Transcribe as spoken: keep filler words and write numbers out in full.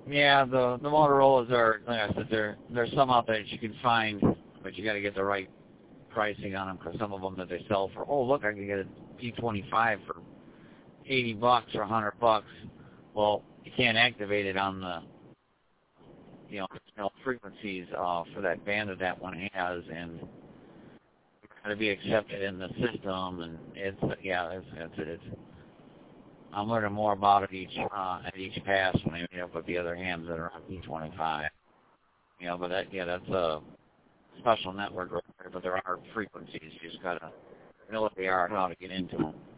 Yeah, the the Motorola's are, like I said, there there's some out there that you can find, but you got to get the right pricing on them because some of them that they sell for, oh look, I can get a P twenty-five for eighty bucks or a hundred bucks. Well, you can't activate it on the you know, you know frequencies uh, for that band that that one has, and got to be accepted in the system. And it's yeah, it's it's, it's I'm learning more about it each uh, at each pass when I meet up with the other hams that are on P twenty-five. You know, but that yeah, that's a special network right there. But there are frequencies. You just gotta know what they are and how to get into them.